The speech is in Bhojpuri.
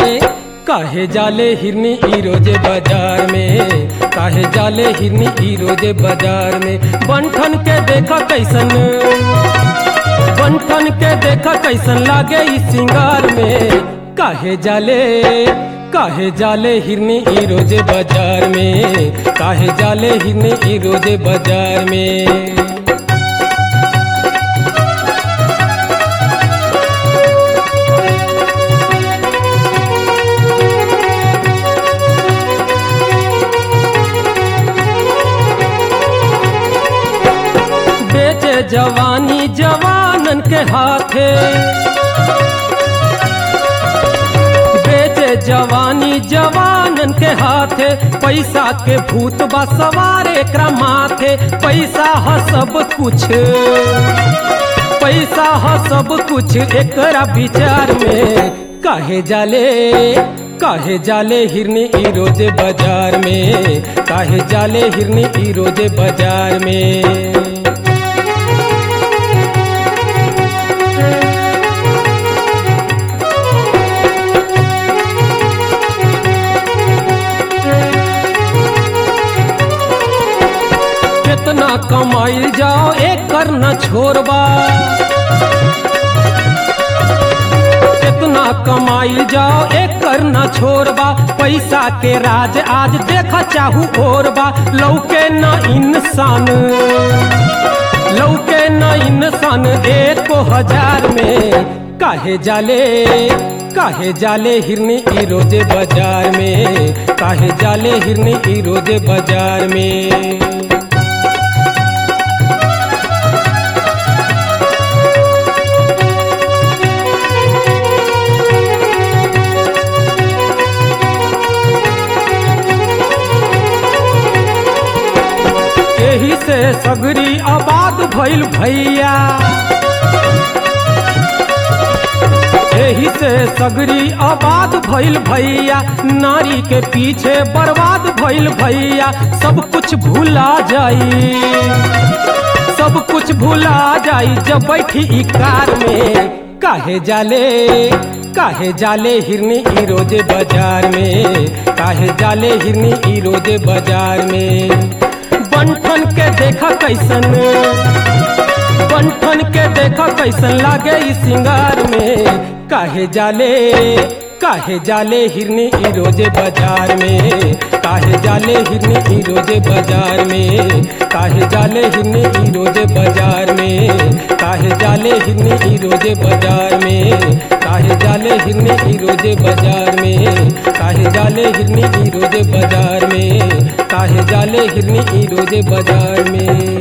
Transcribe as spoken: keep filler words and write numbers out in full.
काहे जाले हिरनी ई रोजे बाजार में, काहे जाले हिरनी ई रोजे बाजार में। बंठन के देखा कैसन, बंठन के देखा कैसन लागे ई सिंगार में। काहे जाले, काहे जाले हिरनी ई रोजे बाजार में, काहे जाले हिरनी ई रोजे बाजार में। बेचे जवानी जवानन के हाथे, बेचे जवानी जवानन के हाथे। पैसा के भूत बा सवार एकरा माथे। पैसा ह सब कुछ, पैसा ह सब कुछ एकरा विचार में। काहे जाले, काहे जाले हिरनी ई रोजे बाजार में, काहे जाले हिरनी ई रोजे बाजार में। कितना कमाइल जाओ एकर न छोड़बा, कितना कमाइल जाओ एकर न छोड़बा। पैसा के राज आज देखा चाहू ओरबा। लौके न इंसान, लौके न इंसान एको हजार में। काहे जाले, काहे जाले हिरनी ई रोजे बाजार में, काहे जाले हिरनी ई रोजे बाजार में। एही से सगरी आबाद भइल भैया, एही से सगरी आबाद भइल भैया। नारी के पीछे बर्बाद भइल भैया। सब कुछ भूला जाई, सब कुछ भूला जाई जब बैठी ई कार में। काहे जाले, काहे जाले हिरनी ई रोजे बाजार में, काहे जाले हिरनी ई रोजे बाजार में। बंठन के देखा कैसन, बंठन के देखा कैसन लागे ई सिंगार में। काहे जाले, काहे जाले हिरनी ई रोजे बाजार में, काहे जाले हिरनी ई रोजे बाजार में, काहे जाले हिरनी ई रोजे बाजार में, काहे जाले हिरनी ई रोजे बाजार में, काहे जाले हिरनी ई रोजे बाजार में, काहे जाले हिरनी ई रोजे बाजार में, काहे जाले हिरनी ई रोजे बाजार में।